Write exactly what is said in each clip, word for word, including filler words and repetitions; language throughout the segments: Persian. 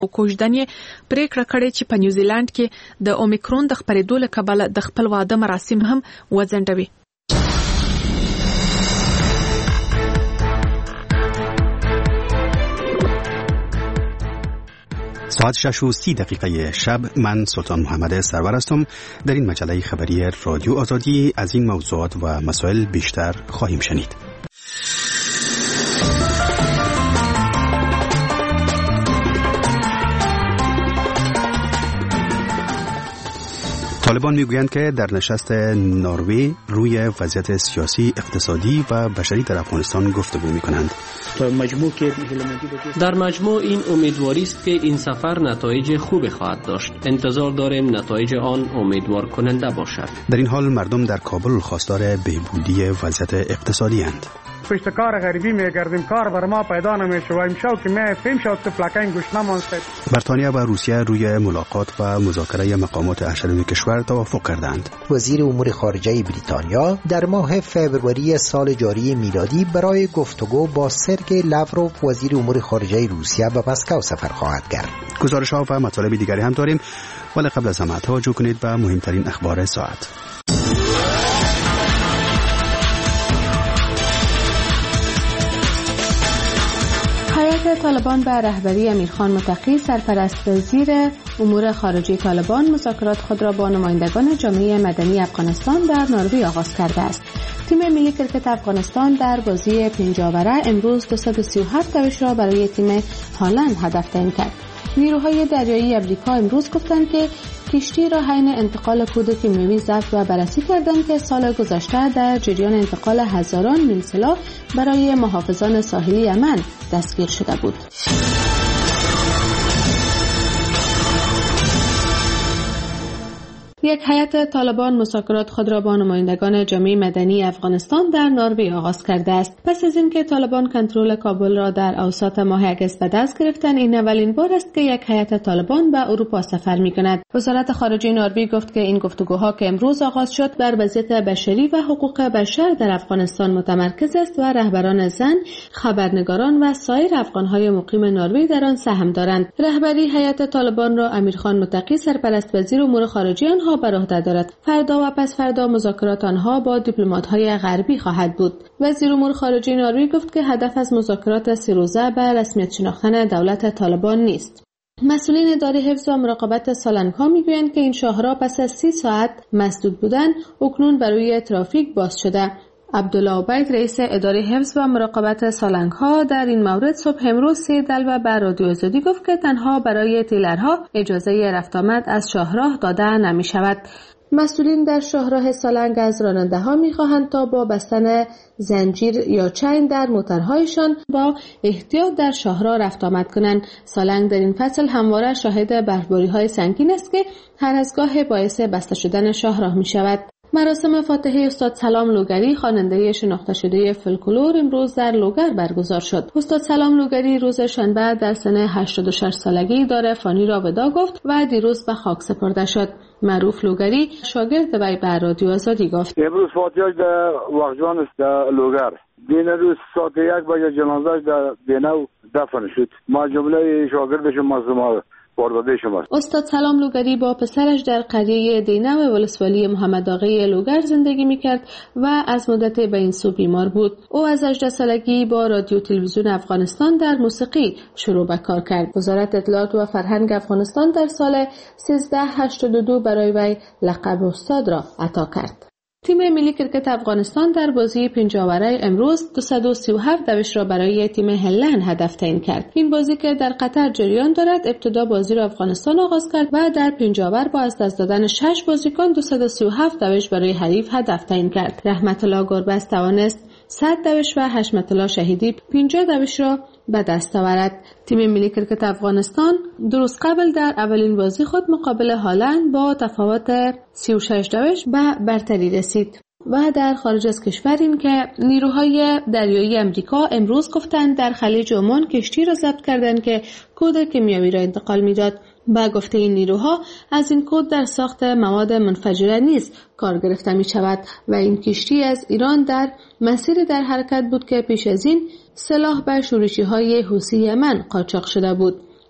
او کوژدنې پریکړه کړې چې په نیوزیلند کې د اومیکرون د خپرېدو له کبله د خپل واده مراسم هم وځنډوي. ساعت شش و سی دقیقه شب، من سلطان محمد سرور هستم. در این مجله خبری رادیو آزادی از این موضوعات و مسائل بیشتر خواهیم شنید. طالبان میگویند که در نشست نروژ روی وضعیت سیاسی، اقتصادی و بشری در افغانستان گفتگو میکنند. در مجموع این امیدواری است که این سفر نتایج خوبی خواهد داشت. انتظار داریم نتایج آن امیدوار کننده باشد. در این حال مردم در کابل خواستار بهبودی وضعیت اقتصادی اند. پشت کار غریبی میگردیم، کار بر ما پیدا نمیشه و امشب که می فهم شد که فلکین گوش نمانسته. بریتانیا و روسیه روی ملاقات و مذاکره مقامات اشرف کشور توافق کردند. وزیر امور خارجه بریتانیا در ماه فوریه سال جاری میلادی برای گفتگو با سرگئی لاوروف وزیر امور خارجه روسیه به مسکو سفر خواهد کرد. گزارش‌ها و مطالب دیگری هم داریم، ولی قبل از همه توجه کنید به مهمترین اخبار ساعت. هیئت طالبان به رهبری امیرخان متقی سرپرست وزیر امور خارجه طالبان مذاکرات خود را با نمایندگان جامعه مدنی افغانستان در نروژ آغاز کرده است. تیم ملی کرکت افغانستان در بازی پنجاوره امروز دویست و سی و هفت دوش را برای تیم هالند هدف تعیین کرد. نیروهای دریایی امریکا امروز گفتند که کشتی را حین انتقال کود کیمیایی ضبط و بررسی کردند که سال گذشته در جریان انتقال هزاران میل سلاح برای محافظان ساحلی یمن دستگیر شده بود. یک هیئت طالبان مذاکرات خود را با نمایندگان جامعه مدنی افغانستان در نروژ آغاز کرده است. پس از اینکه طالبان کنترل کابل را در اواسط ماه اگست به دست گرفتند، این اولین بار است که یک هیئت طالبان به اروپا سفر می‌کند. وزارت خارجه نروژ گفت که این گفتگوها که امروز آغاز شد بر وضعیت بشری و حقوق بشر در افغانستان متمرکز است و رهبران زن، خبرنگاران و سایر افغان‌های مقیم نروژ در آن سهم دارند. رهبری هیئت طالبان را امیرخان متقی سرپرست وزیر امور خارجه آنها بر عهده دارد. فردا و پس فردا مذاکرات آنها با دیپلمات‌های غربی خواهد بود. وزیر امور خارجه نروژ گفت که هدف از مذاکرات سه روزه به رسمیت شناختن دولت طالبان نیست. مسئولین اداره حفظ و مراقبت سالنگ‌ها میگویند که این شاهراه پس از سی ساعت مسدود بودن اکنون برای ترافیک باز شده. عبدالله عبید رئیس اداره حفظ و مراقبت سالنگ‌ها در این مورد صبح امروز سه دلو به رادیو آزادی گفت که تنها برای تیلرها اجازه رفت آمد از شاهراه داده نمی شود. مسئولین در شاهراه سالنگ از راننده‌ها می‌خواهند تا با بستن زنجیر یا چین در موتورهایشان با احتیاط در شاهراه رفت آمد کنند. سالنگ در این فصل همواره شاهد برفباری‌های سنگین است که هر از گاه باعث بسته شدن شاهراه می‌شود. مراسم فاتحه استاد سلام لوگری، خواننده شناخته شده فولکلور، امروز در لوگر برگزار شد. استاد سلام لوگری روز شنبه در سن هشتاد و شش سالگی دار فانی را ودا گفت و دیروز به خاک سپرده شد. معروف لوگری شاگرد وی به رادیو آزادی گفت امروز فاتحه در واقجان است در لوگر. دین روز ساعت یک بجه جنازه‌اش در دینو دفن شد. ما جمله شاگردش مظلوم استاد سلام لوگری با پسرش در قریه دینو ولسوالی محمد آقای لوگر زندگی میکرد و از مدت به این سو بیمار بود. او از هجده سالگی با رادیو تلویزیون افغانستان در موسیقی شروع به کار کرد. وزارت اطلاعات و فرهنگ افغانستان در سال سیزده هشتاد و دو برای وی لقب استاد را عطا کرد. تیم ملی کرکت افغانستان در بازی پنجاوره امروز دویست و سی و هفت دوش را برای تیم هلند هدف تعیین کرد. این بازی که در قطر جریان دارد، ابتدا بازی را افغانستان آغاز کرد و در پنجاور با از دست دادن شش بازیکن دویست و سی و هفت دوش برای حریف هدف تعیین کرد. رحمت الله گربز توانست صد دوش و حشمت الله شهیدی پنجاه دوش را به دست آورد. تیم ملی کرکت افغانستان دو روز قبل در اولین بازی خود مقابل هالند با تفاوت سی و شش دوش به برتری رسید. و در خارج از کشور این که نیروهای دریایی امریکا امروز گفتند در خلیج عمان کشتی را ضبط کردند که کود کیمیایی را انتقال میداد. با گفته این نیروها از این کود در ساخت مواد منفجره نیز کار گرفته می شود و این کشتی از ایران در مسیر در حرکت بود که پیش از این سلاح به شورشی های حوثی یمن قاچاق شده بود.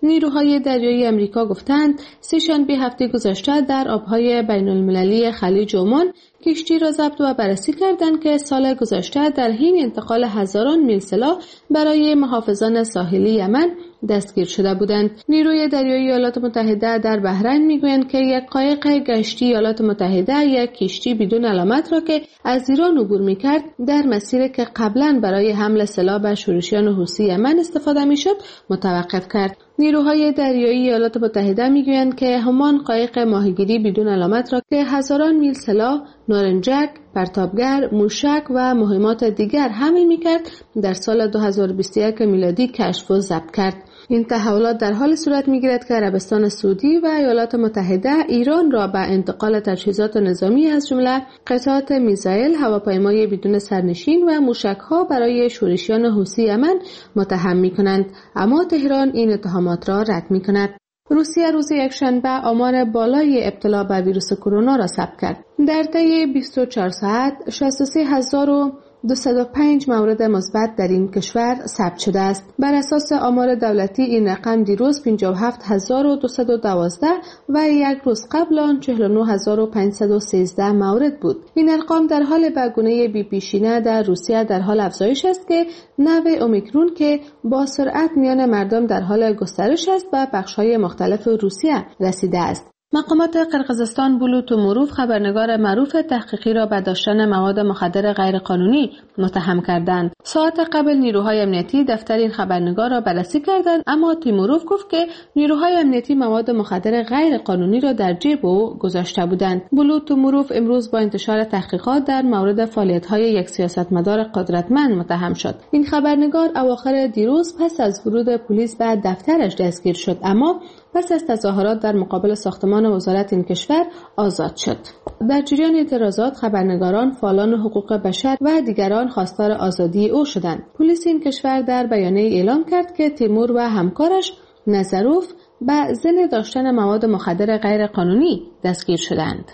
نیروهای دریایی امریکا گفتند سه‌شنبه هفته گذشته در آبهای بین المللی خلیج عمان کشتی را ضبط و بررسی کردند که سال گذشته در حین انتقال هزاران میل سلاح برای محافظان ساحلی یمن دستگیر شده بودند. نیروی دریایی ایالات متحده در بحرین میگویند که یک قایق گشتی ایالات متحده یک کشتی بدون علامت را که از ایران عبور میکرد در مسیری که قبلا برای حمل سلاح به شورشیان حوثی یمن استفاده میشد متوقف کرد. نیروهای دریایی ایالات متحده میگویند که همان قایق ماهیگیری بدون علامت را که هزاران میل سلاح، نارنجک، پرتابگر، موشک و مهمات دیگر حمل میکرد در سال دو هزار و بیست و یک میلادی کشف و ضبط کرد. این تحولات در حال صورت میگیرد که عربستان سعودی و ایالات متحده ایران را به انتقال تجهیزات نظامی از جمله قطعات میزایل، هواپیمای بدون سرنشین و موشک‌ها برای شورشیان حوثی یمن متهم می‌کنند، اما تهران این اتهامات را رد می‌کند. روسیه روز یکشنبه آمار بالای ابتلا به ویروس کرونا را ثبت کرد. در طی بیست و چهار ساعت شصت و سه هزار و دویست و پنج مورد مثبت در این کشور ثبت شده است. بر اساس آمار دولتی این رقم دیروز پنجاه و هفت هزار و دویست و دوازده و یک روز قبل آن چهل و نه هزار و پانصد و سیزده مورد بود. این ارقام در حال به گونه بی پیشینه در روسیه در حال افزایش است که نوع اومیکرون که با سرعت میان مردم در حال گسترش است و بخش‌های مختلف روسیه رسیده است. مقامات قرقیزستان بولوتوموروف خبرنگار معروف تحقیقی را به داشتن مواد مخدر غیرقانونی متهم کردند. ساعت قبل نیروهای امنیتی دفتر این خبرنگار را بررسی کردند، اما تیموروف گفت که نیروهای امنیتی مواد مخدر غیرقانونی را در جیب او گذاشته بودند. بولوتوموروف امروز با انتشار تحقیقات در مورد فعالیت‌های یک سیاستمدار قدرتمند متهم شد. این خبرنگار اواخر دیروز پس از ورود پلیس به دفترش دستگیر شد، اما پس از تظاهرات در مقابل ساختمان وزارت این کشور آزاد شد. در جریان اعتراضات خبرنگاران، فعالان حقوق بشر و دیگران خواستار آزادی او شدند. پلیس این کشور در بیانیه اعلام کرد که تیمور و همکارش نظروف به ضمن داشتن مواد مخدر غیرقانونی دستگیر شدند.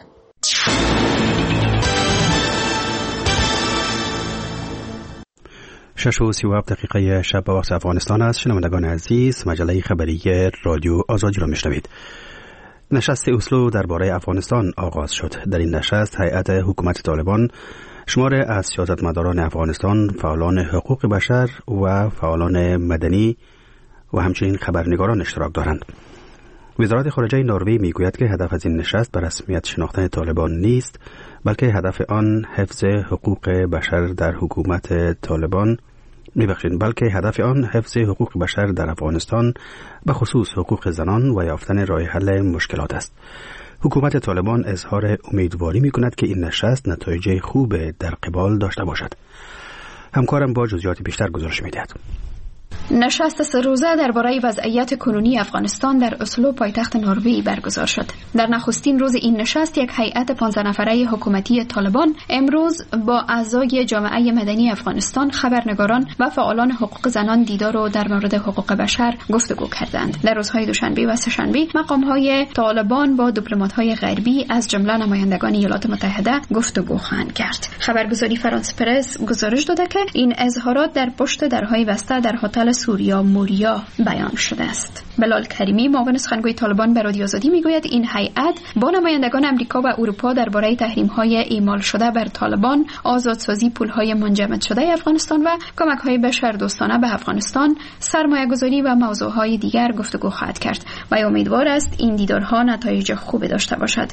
شش و سی و هفت دقیقه شب به وقت افغانستان است. شنوندگان عزیز، مجله خبری رادیو آزادی را میشنوید. نشست اسلو درباره افغانستان آغاز شد. در این نشست هیئت حکومت طالبان، شمار از سیاستمداران افغانستان، فعالان حقوق بشر و فعالان مدنی و همچنین خبرنگاران اشتراک دارند. وزارت خارجه نروژ میگوید که هدف از این نشست به رسمیت شناختن طالبان نیست، بلکه هدف آن حفظ حقوق بشر در حکومت طالبان میبخشید بلکه هدف آن حفظ حقوق بشر در افغانستان، به خصوص حقوق زنان و یافتن راه حل مشکلات است. حکومت طالبان اظهار امیدواری میکند که این نشست نتایج خوب در قبال داشته باشد. همکارم با جزئیات بیشتر گزارش میدهد. نشست سه روزه درباره وضعیت کنونی افغانستان در اسلو پایتخت نروژ برگزار شد. در نخستین روز این نشست یک هیئت پانزده نفره حکومتی طالبان امروز با اعضای جامعه مدنی افغانستان، خبرنگاران و فعالان حقوق زنان دیدار و در مورد حقوق بشر گفتگو کردند. در روزهای دوشنبه و سه‌شنبه مقام‌های طالبان با دیپلمات‌های غربی از جمله نمایندگان ایالات متحده گفتگو خواهند کرد. خبرگزاری فرانس پرس گزارش داده که این اظهارات در پشت درهای بسته در هتل سوریا موریا بیان شده است. بلال کریمی، معاون سخنگوی طالبان، به رادیو آزادی میگوید این هیئت با نمایندگان امریکا و اروپا درباره تحریم‌های اعمال شده بر طالبان، آزادسازی پول‌های منجمد شده افغانستان و کمک‌های بشردوستانه به افغانستان، سرمایه‌گذاری و موضوعهای دیگر گفتگو خواهد کرد و امیدوار است این دیدارها نتایج خوبی داشته باشد.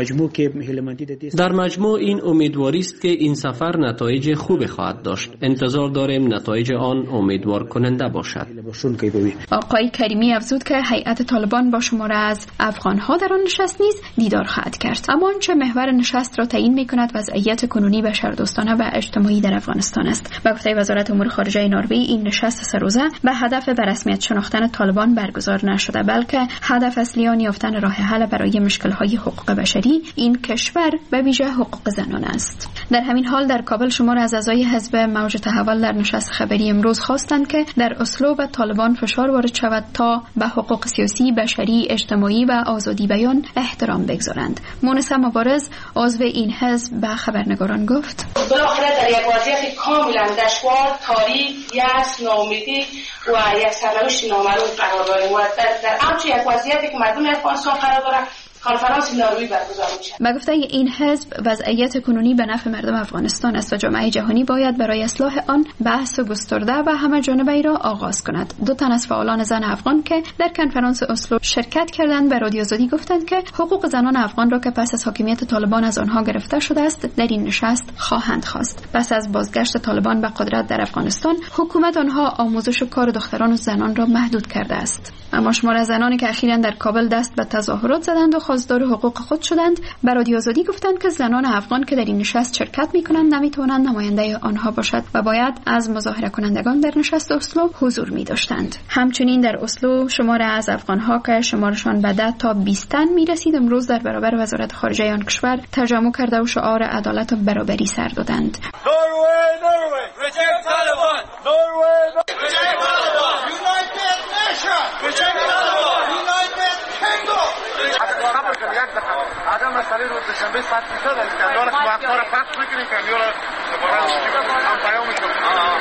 در مجموع این امیدواری است که این سفر نتایج خوبی خواهد داشت. انتظار داریم نتایج آن امیدوار کننده باشد. آقای کریمی افزود که هیئت طالبان با شماره از افغان‌ها در آن نشست نیز دیدار خواهد کرد. اما آنچه محور نشست را تعیین می‌کند وضعیت کنونی بشردوستانه و اجتماعی در افغانستان است. به گفته وزارت امور خارجه نروژ، این نشست سه روزه به هدف به رسمیت شناختن طالبان برگزار نشده، بلکه هدف اصلی آن یافتن راه حل برای مشکل‌های حقوق بشری این کشور، به ویژه حقوق زنان است. در همین حال در کابل شمار از اعضای حزب موج تحول در نشست خبری امروز خواستند که در اسلو به طالبان فشار وارد شود تا به حقوق سیاسی، بشری، اجتماعی و آزادی بیان احترام بگذارند. مونس مبارز عضو این حزب به خبرنگاران گفت: بالاخره در یک وضعیت کاملا دشوار، تاریک، یأس، ناامیدی و یک سرنوشت نامعلوم قرار داریم و در, در اوج یک وضعیتی که مردم افغانستان قرار داره کنفرانس نروژ برگزار میشه. به گفته این حزب وضعیت کنونی به نفع مردم افغانستان است و جامعه جهانی باید برای اصلاح آن بحث گسترده و همه جانبه‌ای را آغاز کند. دو تن از فعالان زن افغان که در کنفرانس اسلو شرکت کردند به رادیو آزادی گفتند که حقوق زنان افغان را که پس از حاکمیت طالبان از آنها گرفته شده است در این نشست خواهند خواست. پس از بازگشت طالبان به قدرت در افغانستان، حکومت آنها آموزش و کار دختران و زنان را محدود کرده است. اما شمار از زنانی که اخیراً در کابل دست به تظاهرات زدند و خواستار حقوق خود شدند به رادیو آزادی گفتند که زنان افغان که در این نشست شرکت می‌کنند نمی‌توانند نماینده آنها باشد و باید از مظاهره کنندگان در نشست اسلو حضور می‌داشتند. همچنین در اسلو شمار از افغان‌ها که شمارشان به ده تا بیست تن می‌رسید امروز در برابر وزارت خارجه آن کشور تجمع کرده و شعار عدالت و برابری سر دادند. آدم مسئله رو دوشنبه ساعت بیست داریم که داره که وقتا رو پخش میکنیم که میولا هم پیام میکنیم.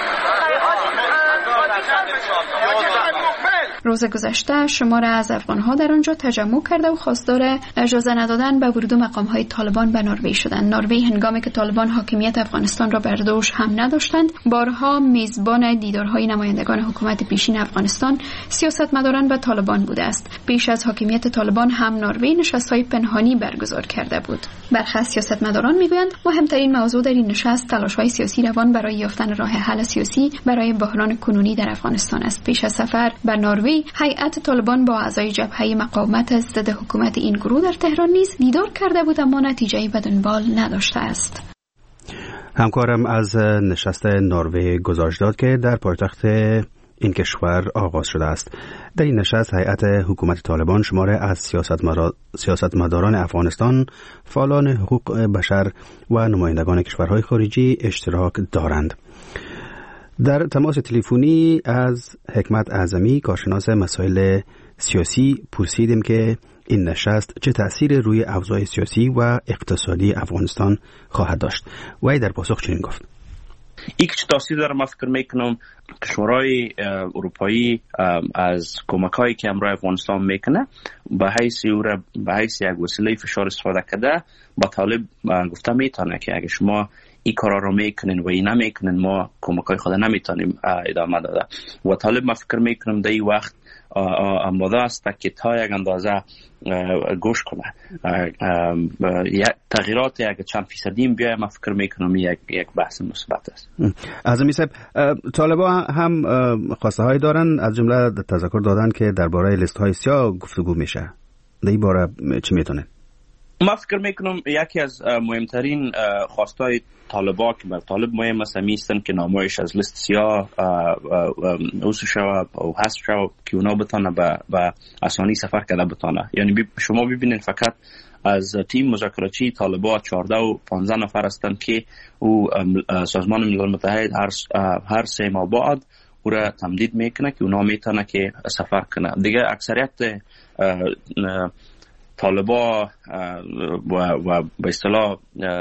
روز گذشته شمار از افغان‌ها در آنجا تجمع کرده و خواستار اجازه ندادن به ورود مقام‌های طالبان به نروژ شدند. نروژ هنگامی که طالبان حاکمیت افغانستان را بر دوش هم نداشتند، بارها میزبان دیدارهای نمایندگان حکومت پیشین افغانستان، سیاستمداران و طالبان بوده است. پیش از حاکمیت طالبان هم نروژ نشست‌های پنهانی برگزار کرده بود. برخی از سیاستمداران میگویند مهمترین موضوع در این نشست تلاش‌های سیاسی روان برای یافتن راه حل سیاسی برای بحران کنونی در افغانستان است. پیش از سفر به نروژ، هیئت طالبان با اعضای جبهه مقاومت ضد حکومت این گروه در تهران نیز دیدار کرده بود اما نتیجه‌ای به دنبال نداشته است. همکارم از نشست نروژ گزارش داد که در پایتخت این کشور آغاز شده است. در این نشست هیئت حکومت طالبان شماره از سیاستمداران افغانستان، فعالان حقوق بشر و نمایندگان کشورهای خارجی اشتراک دارند. در تماس تلفنی از حکمت اعظمی، کارشناس مسائل سیاسی، پرسیدیم که این نشست چه تأثیر روی اوضاع سیاسی و اقتصادی افغانستان خواهد داشت. و در پاسخ چنین گفت: این که تاثیر داره، من فکر میکنم کشورهای اروپایی از کمکایی که امروز افغانستان میکنه به حیث به حیث یک وسیله فشار استفاده کرده با طالب گفته میتونه که اگه شما این کارا رو میکنین و این نمیکنین ما کمکای خود نمیتونیم ادامه داده. و طالب من فکر میکنم در این وقت آماده است که تا یک اندازه گوش کنه. تغییرات یک چند فیصدی بیاید، من فکر میکنم یک یک بحث مثبت است. اعظمی صاحب، طالبان هم خواسته هایی دارن، از جمله تذکر دادن که درباره لیست های سیاه گفتگو میشه. در این باره چی میتونه؟ من فکر میکنم یکی از مهمترین خواستای طالبان که بر طالب مهم است هستن که نامایش از لیست سیاه اوسو شود و حذف شود که اونا بتانه به آسانی سفر کرده بتانه. یعنی بی شما ببینید فقط از تیم مذاکراتی طالبان چهارده و پانزده نفر هستند که او سازمان ملل متحد هر هر سه ماه بعد او را تمدید میکنه که اونا میتونه که سفر کنه. دیگه اکثریت طالبان و و به اصطلاح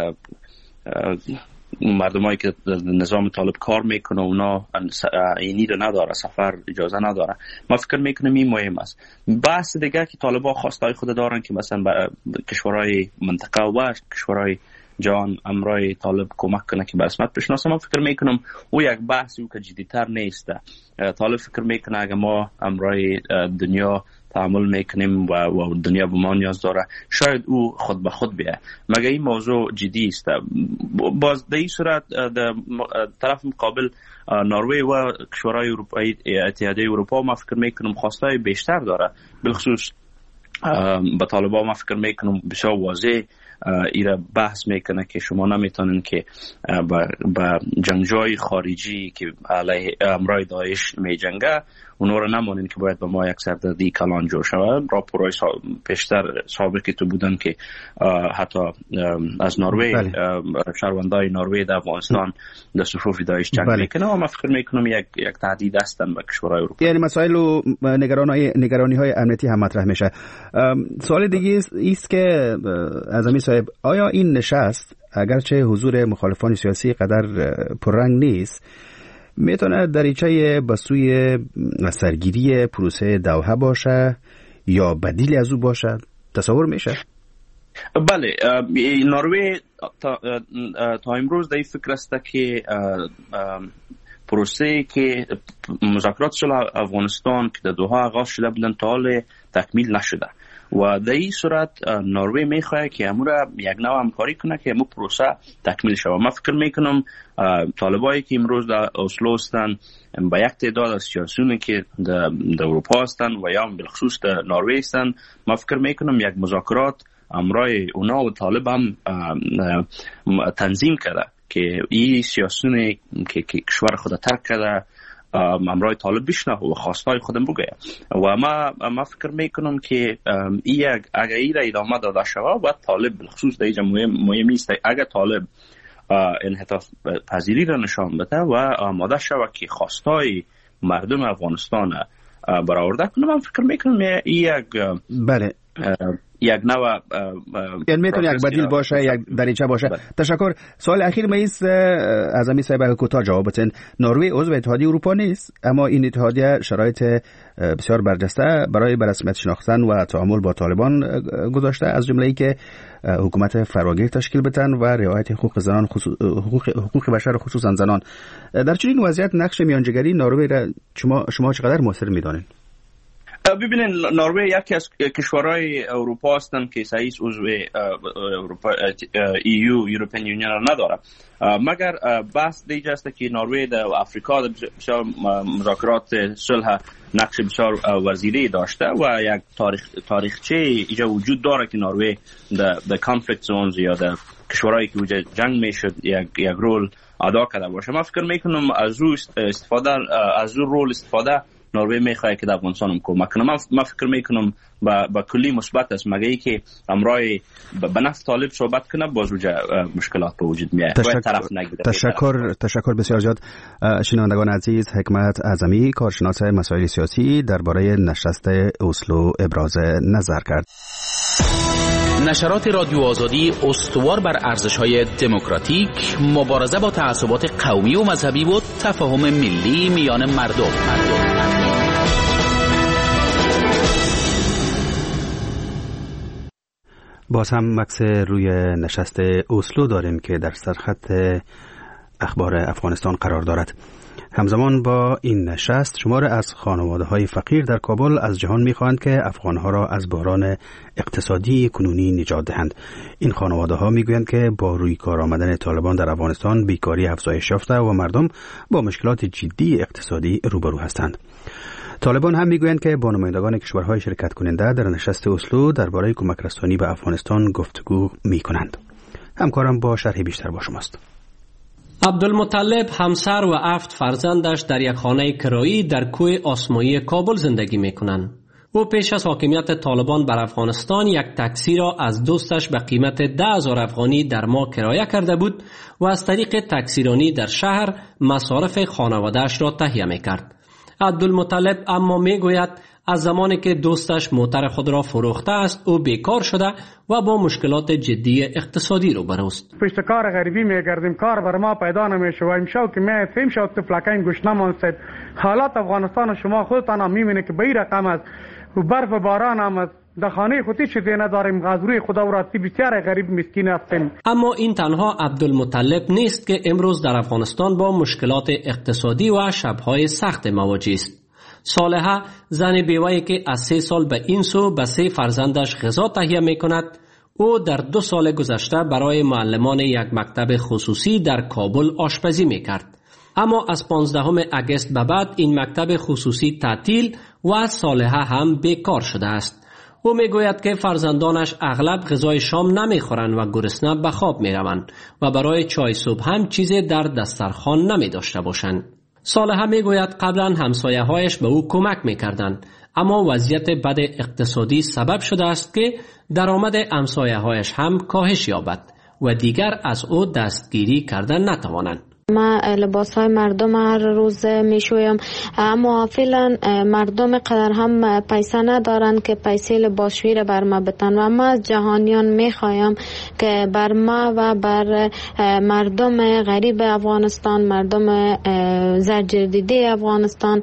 مردمایی که نظام طالب کار میکنه اونا اینی رو نداره، سفر اجازه نداره. ما فکر میکنم این مهم است. بحث دیگه که طالبان خواستای خود دارن که مثلا کشورهای منطقه و کشورهای جهان امرای طالب کمک کنه که به رسمیت بشناسه. من فکر میکنم او یک بحثی که جدی‌تر نیست. طالب فکر میکنه اگه ما امرای دنیا تعامل میکنیم و, و دنیا به ما نیاز داره، شاید او خود به خود بیه. مگه این موضوع جدی است. باز در این صورت در طرف مقابل نروژ و کشورهای اروپایی، اتحادیه اروپا، ما فکر میکنم خواستای بیشتر داره. بالخصوص با طالبان ما فکر میکنم بسیار واضح ایره بحث میکنه که شما نمیتونین که با جنگجوی خارجی که علیه امرای داعش میجنگه اونا رو نمانین که باید به ما یک سردردی کلان جور شود. راپورهای پیشتر سابقی تو بودن که حتی از نروژ شهروندای نروژ در افغانستان در صفوف داعش جنگ میکنه و من فکر میکنم یک یک تهدید هستن به کشورهای اروپا. یعنی مسائل و نگرانی نگرانی های امنیتی هم مطرح میشه. سوال دیگه است که اعظمی صاحب، آیا این نشست اگرچه حضور مخالفان سیاسی قدر پررنگ نیست میتونه دریچه به سوی سرگیری پروسه دوحه باشه یا بدیل از او باشه؟ تصور میشه؟ بله، نروژ تا, تا امروز در این فکر است که پروسه که مذاکرات صلح افغانستان که در دوحه آغاز شده بودن تا حال تکمیل نشده و در این صورت نروژ میخواد که امور یک نوع همکاری کنه که امور پروسه تکمیل شود. من فکر میکنم طالبایی که امروز در اسلو هستند با یک تعداد از سیاسیونی که در اروپا هستند و یا بالخصوص در نروژ هستند، من فکر میکنم یک مذاکرات امرای اونا و طالب هم تنظیم کرده که این سیاسیونی که کشور خود ترک کرده امرای طالب بشنه و خواستای خودم بگه و ما ما فکر میکنم که این اگر این را ادامه داده شود و طالب بالخصوص در اینجا مهم نیست اگر طالب انحطاط پذیری را نشان بده و آماده شود که خواستای مردم افغانستان برآورده کنه، من فکر میکنم این یک بله یک نوع یعنی میتونه یک بدیل باشه، یک دریچه باشه. بله. تشکر. سوال اخیر میست اعظمی صاحب کوتاه جواب بدین. نروژ عضو اتحادیه اروپا نیست، اما این اتحادیه شرایط بسیار برجسته برای به رسمیت شناختن و تعامل با طالبان گذاشته، از جمله ای که حکومت فراگیر تشکیل بدن و رعایت حقوق زنان خصوص... حقوق... حقوق بشر خصوصا زنان. در چنین وضعیت نقش میانجیگری نروژ را شما شما چقدر موثر میدانید؟ ببینید، نروژ یکی از کشورهای اروپا هستند که سعیس عضو اروپا ایو یورپین یونین نداره، مگر بحث دیگه است که نروژ در افریقا بسیار مذاکرات صلح نقش بسیار وزیری داشته و یک تاریخ تاریخچه اینجا وجود داره که نروژ در در کانفلیکت زونز یا در کشورهایی که وجود جنگ میشد یک یک رول ادا کرده باشه. من فکر میکنم از او استفاده از او رول استفاده نروژ میخواد که در افغانستان هم کمک کنه. من فکر میکنم با با کلی مثبت است، مگه ای که امرای به نفع طالب صحبت کنه باز وجه مشکلات به وجود میاد. تشکر طرف نگیره. تشکر تشکر بسیار زیاد. شنوندگان عزیز، حکمت اعظمی کارشناس مسائل سیاسی درباره نشست اسلو ابراز نظر کرد. نشرات رادیو آزادی استوار بر ارزش‌های دموکراتیک، مبارزه با تعصبات قومی و مذهبی و تفاهم ملی میان مردم. باز هم مکس روی نشست اسلو داریم که در سرخط اخبار افغانستان قرار دارد. همزمان با این نشست شمار از خانواده‌های فقیر در کابل از جهان می‌خواهند که افغان‌ها را از بحران اقتصادی کنونی نجات دهند. این خانواده‌ها می‌گویند که با روی کار آمدن طالبان در افغانستان بیکاری افزایش یافته و مردم با مشکلات جدی اقتصادی روبرو هستند. طالبان هم میگویند که با نمایندگان کشورهای شرکت کننده در نشست اسلو درباره کمک رسانی به افغانستان گفتگو می‌کنند. همکارم با شرح بیشتر با شماست. عبدالمطلب همسر و هفت فرزندش در یک خانه کرایی در کوه آسمایی کابل زندگی می‌کنند. او پیش از حاکمیت طالبان بر افغانستان یک تاکسی را از دوستش به قیمت ده هزار افغانی در ماه کرایه کرده بود و از طریق تاکسیرانی در شهر مصارف خانواده‌اش را تهیه می‌کرد. عبدالمطلب اما میگوید از زمانی که دوستش موتر خود را فروخته است او بیکار شده و با مشکلات جدی اقتصادی روبروست. پشت کار غریبی میگردیم، کار بر ما پیدا نمیشه و امشب که می فهم شد تفلکین گوش نمانست. حالات افغانستان شما خودتان هم میبینید که به این رقم است و برف و باران هم است. در خانه خودی چیزی نداریم، از روی خدا و راستی بسیار غریب مسکین هستیم. اما این تنها عبدالمطلب نیست که امروز در افغانستان با مشکلات اقتصادی و شبهای سخت مواجه است. صالحه زن بیوه‌ای که از سه سال به این سو به سه فرزندش غذا تهیه می کند. او در دو سال گذشته برای معلمان یک مکتب خصوصی در کابل آشپزی می کرد. اما از پانزدهم اگست به بعد این مکتب خصوصی تعطیل و صالحه هم بیکار شده است. او می گوید که فرزندانش اغلب غذای شام نمی خورند و گرسنه به خواب می روند و برای چای صبح هم چیزی در دسترخوان نمی داشته باشند. صالحه میگوید قبلا همسایه‌هایش به او کمک میکردند، اما وضعیت بد اقتصادی سبب شده است که درآمد همسایه‌هایش هم کاهش یابد و دیگر از او دستگیری کردن نتوانند. ما لباس های مردم هر روز می شویم، اما فعلا مردم قدر هم پیسه ندارن که پیسه لباسشویی را بر ما بتن و ما از جهانیان می خوایم که بر ما و بر مردم غریب افغانستان، مردم زرجردیده افغانستان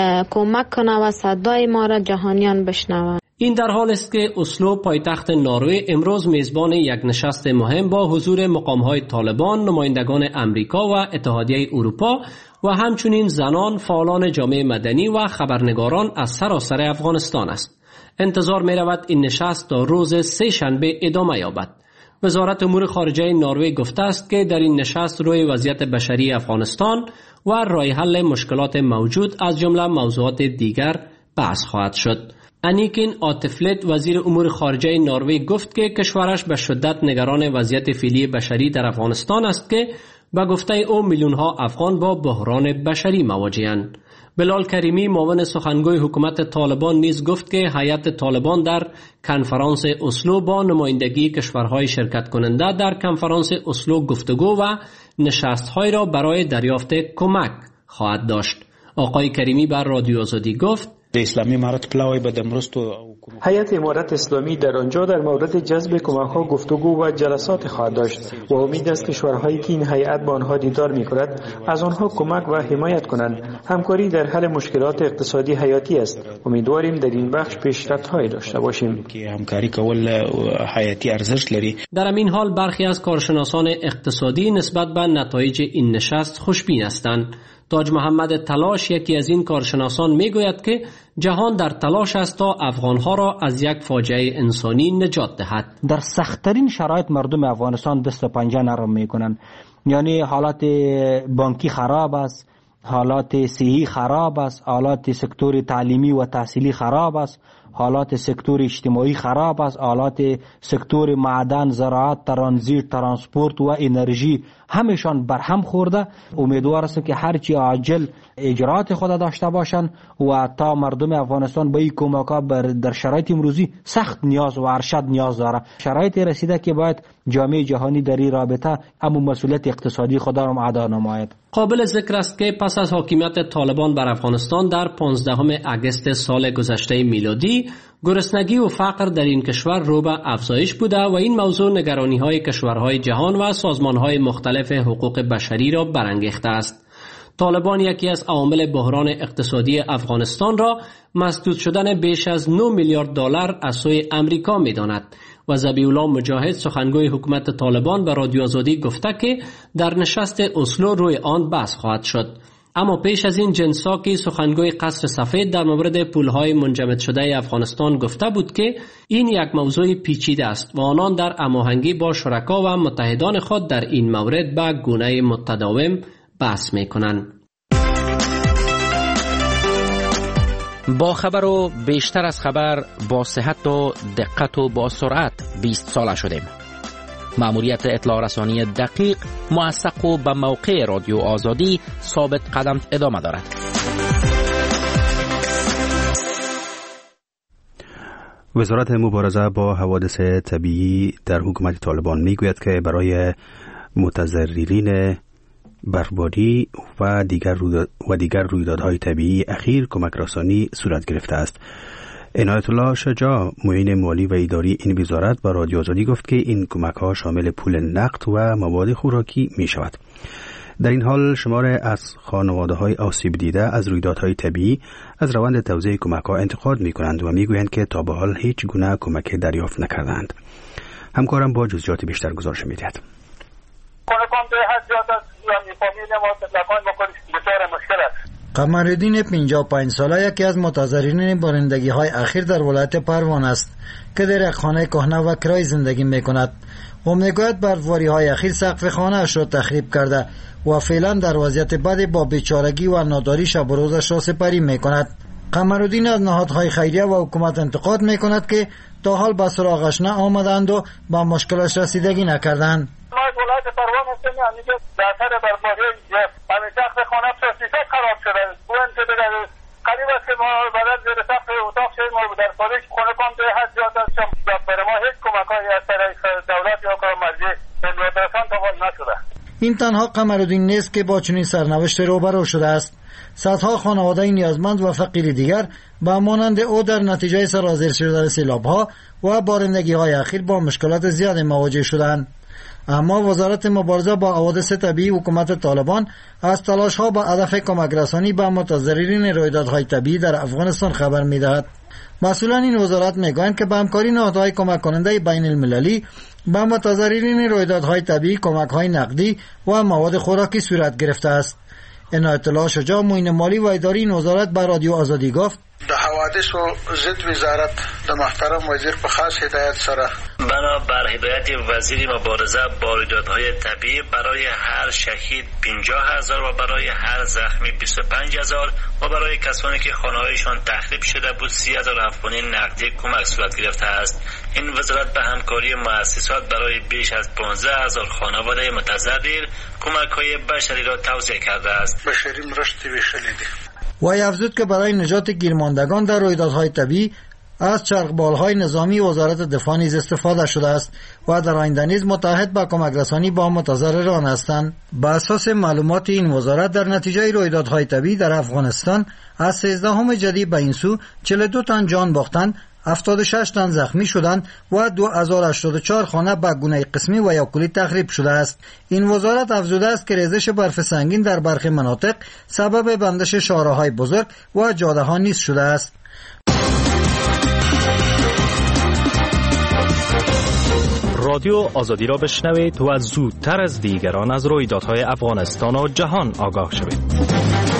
کمک کنه و صدای ما را جهانیان بشنوند. این در حال است که اسلو پایتخت نروژ امروز میزبان یک نشست مهم با حضور مقام‌های طالبان، نمایندگان امریکا و اتحادیه اروپا و همچنین زنان، فعالان جامعه مدنی و خبرنگاران از سراسر افغانستان است. انتظار می رود این نشست تا روز سه شنبه ادامه یابد. وزارت امور خارجه نروژ گفته است که در این نشست روی وضعیت بشری افغانستان و راه حل مشکلات موجود از جمله موضوعات دیگر بحث خواهد شد. انیکین آتفلت وزیر امور خارجه نروژ گفت که کشورش به شدت نگران وضعیت فعلی بشری در افغانستان است که به گفته او میلیون ها افغان با بحران بشری مواجه‌اند. بلال کریمی معاون سخنگوی حکومت طالبان نیز گفت که هیئت طالبان در کنفرانس اسلو با نمایندگی کشورهای شرکت کننده در کنفرانس اسلو گفتگو و نشست‌های را برای دریافت کمک خواهد داشت. آقای کریمی بر رادیو آزادی گفت اسلامی امارت پلاوی به دمرستو هیئت امارت اسلامی در آنجا در مورد جذب کمک‌ها گفتگو و جلسات خواهد داشت و امید است کشورهایی که این هیئت با آنها دیدار می‌کند از آنها کمک و حمایت کنند. همکاری در حل مشکلات اقتصادی حیاتی است. امیدواریم در این بخش پیشرفت‌هایی داشته باشیم که همکاری کول حیاتی ارزش لري. در همین حال برخی از کارشناسان اقتصادی نسبت به نتایج این نشست خوشبین هستند. تاج محمد تلاش یکی از این کارشناسان میگوید که جهان در تلاش است تا افغانها را از یک فاجعه انسانی نجات دهد. در سخت‌ترین شرایط مردم افغانستان دست و پنجه نرم میکنند. یعنی حالات بانکی خراب است، حالات صحی خراب است، حالات سکتور تعلیمی و تحصیلی خراب است، حالات سکتور اجتماعی خراب است، حالات سکتور معدن، زراعت، ترانزیت، ترانسپورت و انرژی همشان برهم خورده. امیدوار است که هرچی عاجل اجرات خود داشته باشند و تا مردم افغانستان به این کمک‌ها در شرایط امروزی سخت نیاز و ارشد نیاز داره. شرایط رسیده که باید جامعه جهانی در این رابطه اما مسئولیت اقتصادی خود را ادا نماید. قابل ذکر است که پس از حاکمیت طالبان بر افغانستان در پانزدهم اگست سال گذشته میلادی گرسنگی و فقر در این کشور رو به افزایش بوده و این موضوع نگرانی‌های کشورهای جهان و سازمان‌های مختلف حقوق بشری را برانگیخته است. طالبان یکی از عوامل بحران اقتصادی افغانستان را مسدود شدن بیش از نه میلیارد دلار از سوی امریکا می‌داند و ذبیح الله مجاهد سخنگوی حکومت طالبان به رادیو آزادی گفته که در نشست اسلو روی آن بحث خواهد شد. اما پیش از این جنساکی سخنگوی قصر سفید در مورد پولهای منجمد شده افغانستان گفته بود که این یک موضوع پیچیده است و آنان در هماهنگی با شرکا و متحدان خود در این مورد به گونه متداوم بحث میکنند. با خبر و بیشتر از خبر، با صحت و دقت و با سرعت بیست ساله شدیم. مأموریت اطلاع رسانی دقیق، موثق و به موقع رادیو آزادی ثابت قدم ادامه دارد. وزارت مبارزه با حوادث طبیعی در حکومت طالبان میگوید که برای متضررین برفباری و دیگر و دیگر رویدادهای طبیعی اخیر کمک رسانی صورت گرفته است. عنایت الله شجاع معین مالی و اداری این وزارت با رادیو آزادی گفت که این کمک ها شامل پول نقد و مواد خوراکی می شود. در این حال شمار از خانواده های آسیب دیده از رویدادهای طبیعی از روند توزیع کمک ها انتقاد می کنند و می گویند که تا به حال هیچ گونه کمک دریافت نکردند. همکارم با جزئیات بیشتر گزارش می دهد. قمرالدین پنجاه و پنج ساله یکی از متضررین بارندگی های اخیر در ولایت پروان است که در یک خانه کهنه و کرای زندگی می کند. او میگوید برفباری های اخیر سقف خانه اش را تخریب کرده و فعلا در وضعیت بد با بیچارگی و ناداری شب و روزش را سپری می کند. قمرالدین از نهادهای خیریه و حکومت انتقاد می کند که تا حال به سراغش نه آمدند و با مشکلش رسیدگی نکردند. ما از ولایت پروان هستم. اینجا در سر درباره همین سقف خانه سیصد خراب شده. بوین که دیگر قریب است که ما بدل زیر سقف اتاق شدیم و در خارج خونه کام به حد زیاد هستم. برای ما هیچ کمک‌هایی از طرف دولت یا کار مرجع مدرسان تقاضا نشده. این تنها قمرالدین نیست که با چنین سرنوشت روبرو شده است. صدها خانواده نیازمند و فقیر دیگر با مانند او در نتیجه سرازیر شدن سیلاب‌ها و بارندگی‌های اخیر با مشکلات زیاد مواجه شدند. اما وزارت مبارزه با حوادث طبیعی حکومت طالبان از تلاش‌ها با هدف کمک رسانی به متضررین رویدادهای طبیعی در افغانستان خبر می‌دهد. مسئولان این وزارت میگویند که با همکاری نهادهای کمک کننده بین المللی به متضررین رویدادهای طبیعی کمک‌های نقدی و مواد خوراکی صورت گرفته است. این اطلاع شجاع معین مالی و اداری این وزارت به رادیو آزادی گفت: د حوادث و ضد وزارت د محترم وزیر په خاص هدایت سره بنا بر هدایت وزیر مبارزه با رویدادهای طبیعی برای هر شهید پنجاه هزار و برای هر زخمی بیست و پنج هزار و برای کسانی که خانه‌هایشان تخریب شده بود سی هزار افغانی نقدی کمک صورت گرفته است. این وزارت به همکاری مؤسسات برای بیش از پانزده هزار خانواده متضرر کمک‌های بشری را توزیع کرده است. بشری مرستی ویشلی دی. و افزود که برای نجات گیرماندگان در رویدادهای طبیعی از چرخبال‌های نظامی وزارت دفاع نیز استفاده شده است و در آینده نیز متحد به کمک رسانی با متضرران هستند. بر اساس معلومات این وزارت در نتیجه رویدادهای طبیعی در افغانستان از سیزدهم جدی به این سو چهل و دو تن جان باختند، هفتاد و شش تن زخمی شدند و دو هزار و هشتاد و چهار خانه به گونه قسمی و یا کلی تخریب شده است. این وزارت افزوده است که ریزش برف سنگین در برخی مناطق سبب بندش شاهراهای بزرگ و جاده ها نیز شده است. رادیو آزادی را بشنوید و زودتر از دیگران از رویدادهای افغانستان و جهان آگاه شوید.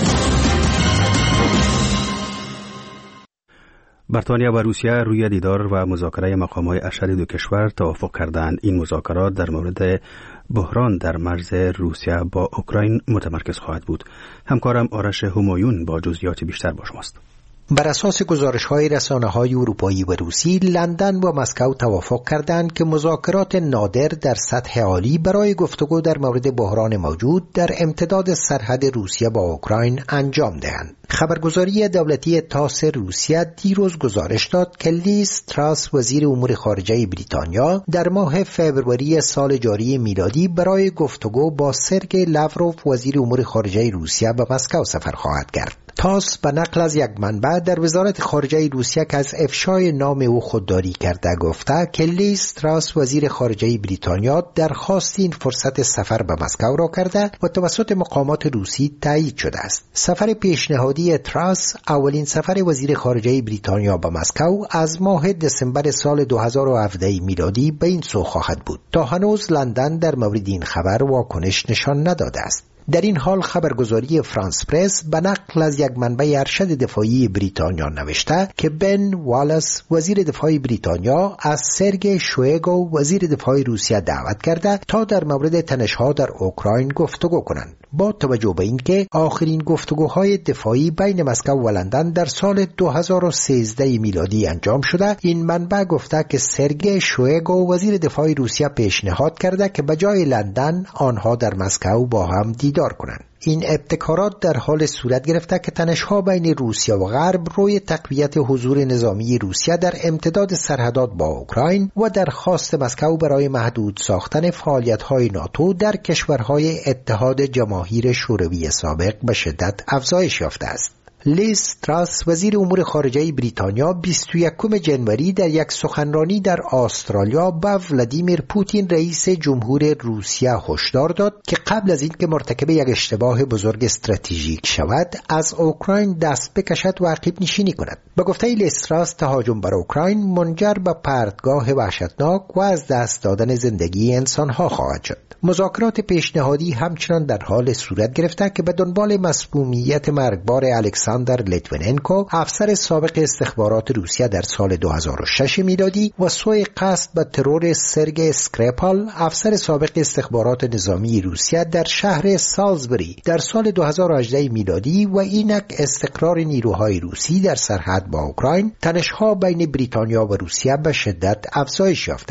بریتانیا و روسیه روی دیدار و مذاکره مقام‌های ارشد دو کشور توافق کردند. این مذاکرات در مورد بحران در مرز روسیه با اوکراین متمرکز خواهد بود. همکارم آرش همایون با جزئیات بیشتر با شماست. بر اساس گزارش‌های رسانه‌های اروپایی و روسی، لندن و مسکو توافق کردند که مذاکرات نادر در سطح عالی برای گفتگو در مورد بحران موجود در امتداد سرحد روسیه با اوکراین انجام دهند. خبرگزاری دولتی تاس روسیه دیروز گزارش داد که لیز تراس وزیر امور خارجه بریتانیا در ماه فوریه سال جاری میلادی برای گفتگو با سرگئی لاوروف وزیر امور خارجه روسیه به مسکو سفر خواهد کرد. تاس به نقل از یک منبع در وزارت خارجه روسیه که از افشای نام او خودداری کرده گفته که لیز تراس وزیر خارجه بریتانیا درخواست این فرصت سفر به مسکو را کرده و توسط مقامات روسی تایید شده است. سفر پیشنهادی تراس اولین سفر وزیر خارجه بریتانیا به مسکو از ماه دسامبر سال دو هزار و هفده میلادی به این سو خواهد بود. تا هنوز لندن در مورد این خبر واکنش نشان نداده است. در این حال خبرگزاری فرانس پرس به نقل از یک منبع ارشد دفاعی بریتانیا نوشته که بن والاس وزیر دفاع بریتانیا از سرگئی شویگو وزیر دفاع روسیه دعوت کرده تا در مورد تنش‌ها در اوکراین گفتگو کنند. با توجه به اینکه آخرین گفتگوهای دفاعی بین مسکو و لندن در سال دو هزار و سیزده میلادی انجام شده، این منبع گفته که سرگئی شویگو وزیر دفاع روسیه پیشنهاد کرده که به جای لندن آنها در مسکو با هم دیدار کنند. این ابتکارات در حال صورت گرفته که تنش‌ها بین روسیه و غرب روی تقویت حضور نظامی روسیه در امتداد سرحدات با اوکراین و درخواست مسکو برای محدود ساختن فعالیت‌های ناتو در کشورهای اتحاد جماهیر شوروی سابق به شدت افزایش یافته است. لیز تراس وزیر امور خارجه بریتانیا بیست و یکم ژانویه در یک سخنرانی در استرالیا به ولادیمیر پوتین رئیس جمهور روسیه هشدار داد که قبل از اینکه مرتکب یک اشتباه بزرگ استراتژیک شود از اوکراین دست بکشد و عقب نشینی کند. به گفته لیز تراس تهاجم بر اوکراین منجر به پرتگاه وحشتناک و از دست دادن زندگی انسانها خواهد شد. مذاکرات پیشنهادی همچنان در حال صورت گرفته که به دنبال مسمومیت مرگبار الکساندر لیتویننکو افسر سابق استخبارات روسیه در سال دو هزار و شش میلادی و سوء قصد به ترور سرگئی اسکریپال افسر سابق استخبارات نظامی روسیه در شهر سالزبری در سال دو هزار و هجده میلادی و اینک استقرار نیروهای روسی در سرحد با اوکراین، تنش‌ها بین بریتانیا و روسیه به شدت افزایش یافته است.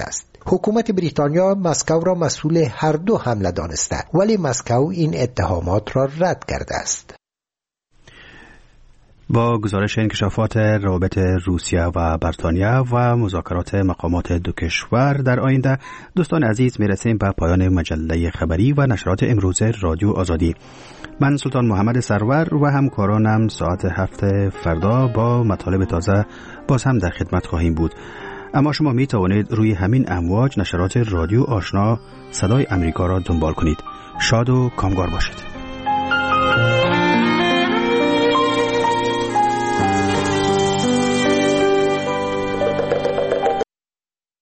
حکومت بریتانیا مسکو را مسئول هر دو حمله دانسته، ولی مسکو این اتهامات را رد کرده است. با گزارش انکشافات روابط روسیه و بریتانیا و مذاکرات مقامات دو کشور در آینده، دوستان عزیز میرسیم به پایان مجله خبری و نشرات امروز رادیو آزادی. من سلطان محمد سرور و همکارانم ساعت هفت فردا با مطالب تازه باز هم در خدمت خواهیم بود. اما شما می توانید روی همین امواج نشرات رادیو آشنا صدای امریکا را دنبال کنید. شاد و کامگار باشید.